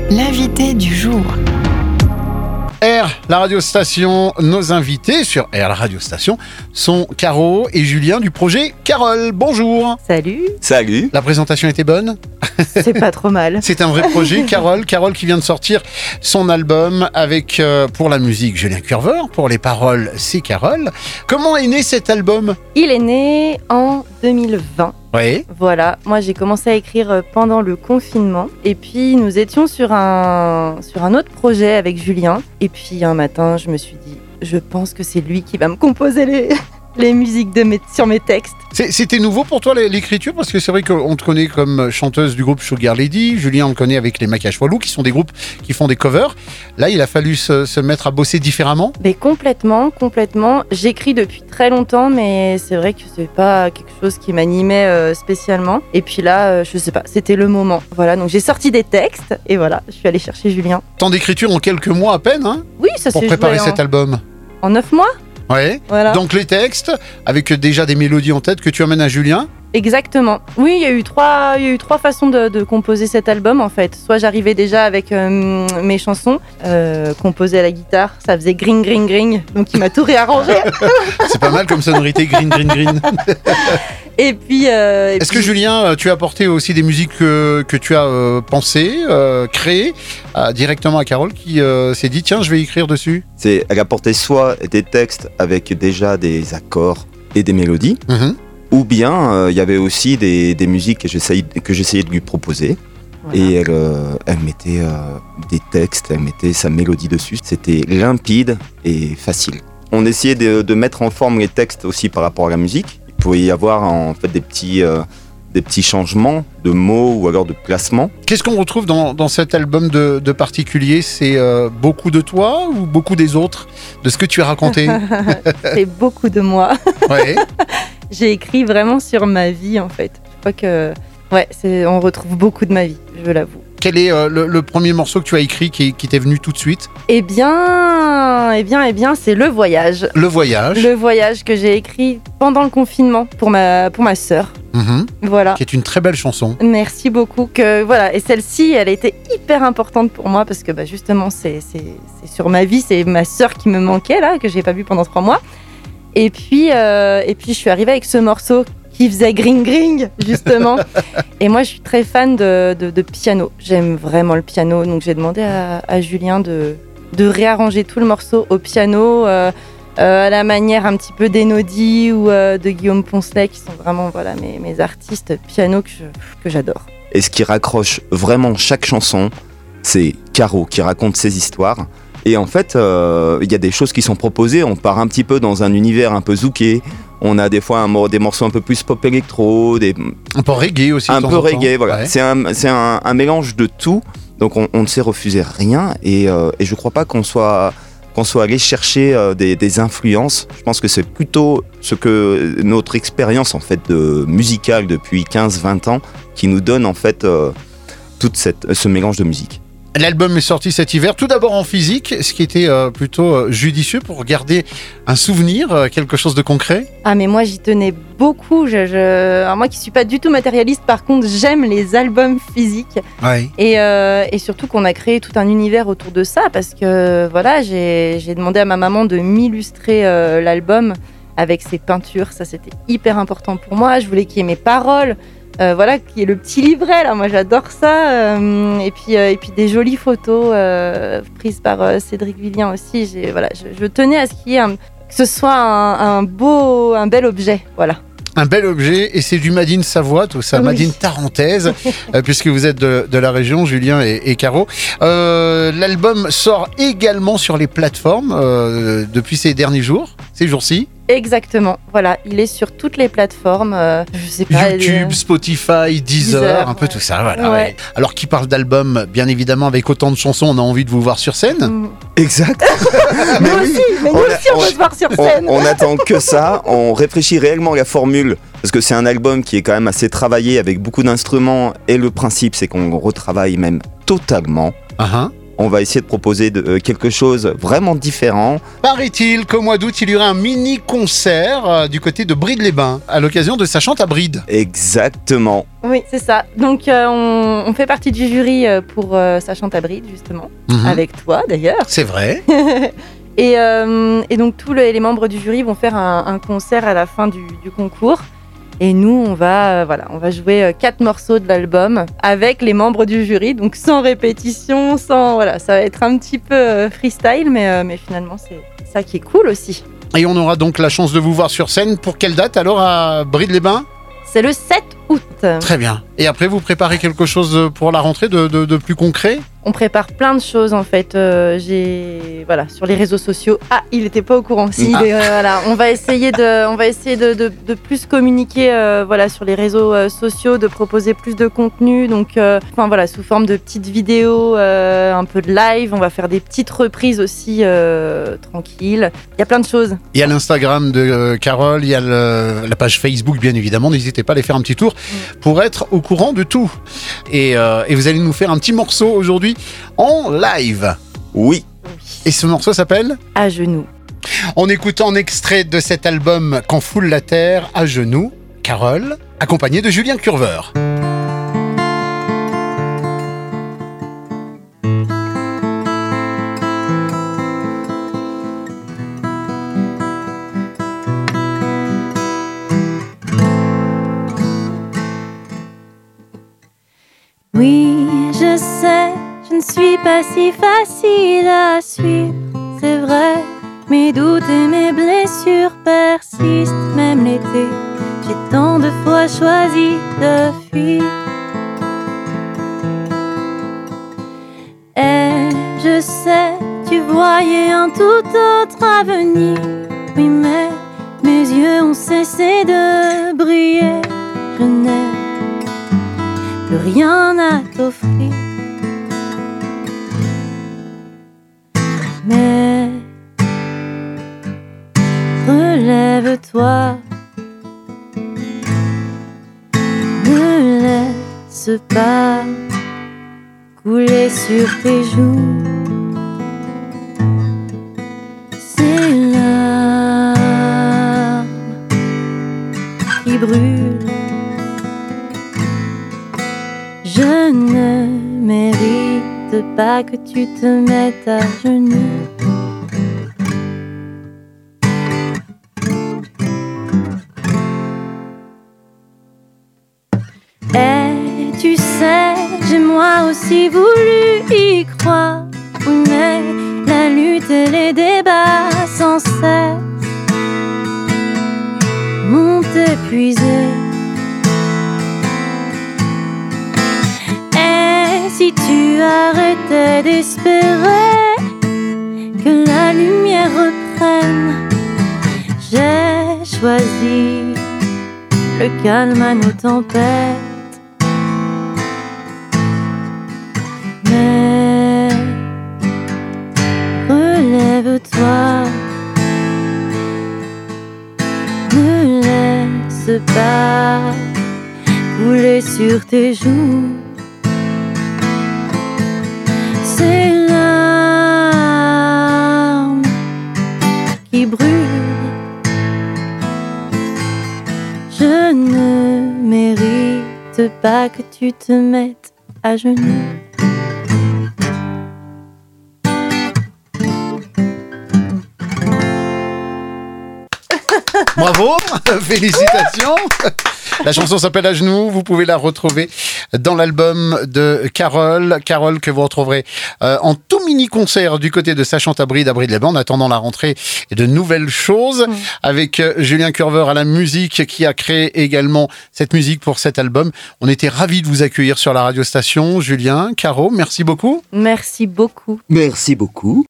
L'invité du jour. R, la radiostation, nos invités sur R, la radiostation, sont Caro et Julien du projet Carole. Bonjour. Salut. Salut. La présentation était bonne ? C'est pas trop mal. C'est un vrai projet, Carole. Carole qui vient de sortir son album avec, pour la musique, Julien Curver. Pour les paroles, c'est Carole. Comment est né cet album ? Il est né en 2020. Oui. Voilà, moi j'ai commencé à écrire pendant le confinement et puis nous étions sur un autre projet avec Julien et puis un matin je me suis dit je pense que c'est lui qui va me composer les musiques sur mes textes. C'était nouveau pour toi l'écriture, parce que c'est vrai qu'on te connaît comme chanteuse du groupe Sugar Lady, Julien on le connaît avec les Maquillage Walou qui sont des groupes qui font des covers. Là il a fallu se mettre à bosser différemment. Mais complètement. J'écris depuis très longtemps mais c'est vrai que c'est pas quelque chose qui m'animait spécialement. Et puis là, je sais pas, c'était le moment. Voilà, donc j'ai sorti des textes et voilà, je suis allée chercher Julien. Temps d'écriture en quelques mois à peine, hein, Oui, ça pour s'est préparer joué cet album. en 9 mois. Ouais. Voilà. Donc les textes, avec déjà des mélodies en tête que tu amènes à Julien. Exactement. Oui, il y a eu trois façons de composer cet album en fait. Soit j'arrivais déjà avec mes chansons composées à la guitare, ça faisait gring gring gring, donc il m'a tout réarrangé. C'est pas mal comme sonorité, green green green. Et puis. Est-ce que Julien, tu as apporté aussi des musiques que tu as pensées, créées directement à Carole qui s'est dit tiens je vais écrire dessus. Elle apportait soit des textes avec déjà des accords et des mélodies, ou bien il y avait aussi des musiques que j'essayais de lui proposer. Voilà. Et elle mettait des textes, elle mettait sa mélodie dessus. C'était limpide et facile. On essayait de mettre en forme les textes aussi par rapport à la musique. Il pouvait y avoir en fait des petits changements de mots ou alors de placements. Qu'est-ce qu'on retrouve dans cet album de particulier ? C'est beaucoup de toi ou beaucoup des autres, de ce que tu as raconté ? C'est beaucoup de moi. Ouais. J'ai écrit vraiment sur ma vie en fait. Je crois que on retrouve beaucoup de ma vie, je l'avoue. Quel est le premier morceau que tu as écrit qui t'est venu tout de suite ? Eh bien, c'est Le Voyage. Le Voyage. Le Voyage que j'ai écrit pendant le confinement pour ma sœur. Voilà. Qui est une très belle chanson. Merci beaucoup. Et celle-ci, elle a été hyper importante pour moi parce que justement, c'est sur ma vie, c'est ma sœur qui me manquait là, que j'ai pas vue pendant 3 mois. Et puis, je suis arrivée avec ce morceau qui faisait gring gring justement. Et moi je suis très fan de piano, j'aime vraiment le piano, donc j'ai demandé à Julien de réarranger tout le morceau au piano à la manière un petit peu d'Enodi ou de Guillaume Poncelet qui sont vraiment mes artistes piano que j'adore. Et ce qui raccroche vraiment chaque chanson, c'est Caro qui raconte ses histoires. Et en fait, il y a des choses qui sont proposées. On part un petit peu dans un univers un peu zouké. On a des fois des morceaux un peu plus pop électro, un peu reggae aussi. Un peu reggae, voilà. Ouais. C'est un mélange de tout. Donc on ne s'est refusé rien. Et je crois pas qu'on soit allé chercher des influences. Je pense que c'est plutôt ce que notre expérience en fait de musicale depuis 15-20 ans qui nous donne en fait tout ce mélange de musique. L'album est sorti cet hiver, tout d'abord en physique, ce qui était plutôt judicieux pour garder un souvenir, quelque chose de concret. Ah mais moi j'y tenais beaucoup, alors moi qui suis pas du tout matérialiste, par contre j'aime les albums physiques. Ouais. Et surtout qu'on a créé tout un univers autour de ça parce que voilà, j'ai demandé à ma maman de m'illustrer l'album avec ses peintures, ça c'était hyper important pour moi, je voulais qu'il y ait mes paroles. Qui est le petit livret là, moi j'adore ça, et puis des jolies photos prises par Cédric Villien aussi. Je tenais à ce qu'il y ait que ce soit un bel objet, voilà. Un bel objet, et c'est du Made in Savoie, tout ça, Made in Tarentaise, puisque vous êtes de la région, Julien et Caro. L'album sort également sur les plateformes depuis ces derniers jours, ces jours-ci. Exactement, voilà, il est sur toutes les plateformes, je sais pas, YouTube, Spotify, Deezer, un peu tout ça, voilà. Ouais. Alors qui parle d'album, bien évidemment, avec autant de chansons, on a envie de vous voir sur scène. Exact. Nous aussi, on veut se voir sur scène. On attend que ça, on réfléchit réellement à la formule, parce que c'est un album qui est quand même assez travaillé avec beaucoup d'instruments, et le principe c'est qu'on retravaille même totalement. on va essayer de proposer quelque chose vraiment différent. Paraît-il qu'au mois d'août, il y aura un mini-concert du côté de Bride-les-Bains, à l'occasion de sa chante à Bride. Exactement. Oui, c'est ça. Donc, on fait partie du jury pour sa chante à Bride, justement, avec toi d'ailleurs. C'est vrai. Et donc, tous les membres du jury vont faire un concert à la fin du concours. Et nous, on va jouer 4 morceaux de l'album avec les membres du jury, donc sans répétition, ça va être un petit peu freestyle, mais finalement, c'est ça qui est cool aussi. Et on aura donc la chance de vous voir sur scène. Pour quelle date alors à Bride-les-Bains ? C'est le 7 août. Très bien. Et après, vous préparez quelque chose pour la rentrée de plus concret ? On prépare plein de choses en fait. Sur les réseaux sociaux. Ah, il n'était pas au courant. Si, on va essayer de plus communiquer sur les réseaux sociaux, de proposer plus de contenu. Donc, sous forme de petites vidéos, un peu de live. On va faire des petites reprises aussi tranquilles. Il y a plein de choses. Il y a l'Instagram de Carole, il y a la page Facebook bien évidemment. N'hésitez pas à aller faire un petit tour pour être au courant de tout. Et vous allez nous faire un petit morceau aujourd'hui en live. Oui. Et ce morceau s'appelle ? À genoux. On écoute en extrait de cet album Quand foule la terre, à genoux, Carole, accompagnée de Julien Curveur. Oui, je sais, je ne suis pas si facile à suivre, c'est vrai. Mes doutes et mes blessures persistent, même l'été. J'ai tant de fois choisi de fuir. Et je sais, tu voyais un tout autre avenir. Oui, mais mes yeux ont cessé de briller. Je n'ai plus rien à t'offrir. Mais relève-toi, ne laisse pas couler sur tes joues ces larmes qui brûlent. Je ne mérite pas que tu te mettes à genoux. Et tu sais, j'ai moi aussi voulu y croire. Oui, mais la lutte et les débats sans cesse m'ont épuisé. Si tu arrêtais d'espérer que la lumière reprenne, j'ai choisi le calme à nos tempêtes. Mais relève-toi, ne laisse pas couler sur tes joues ces larmes qui brûlent. Je ne mérite pas que tu te mettes à genoux. Bravo, félicitations. La chanson s'appelle À genoux, vous pouvez la retrouver dans l'album de Carole. Carole que vous retrouverez en tout mini-concert du côté de sa chante à Bride-les-Bains en attendant la rentrée et de nouvelles choses avec Julien Curveur à la musique qui a créé également cette musique pour cet album. On était ravis de vous accueillir sur la radio station. Julien, Caro, merci beaucoup. Merci beaucoup. Merci beaucoup.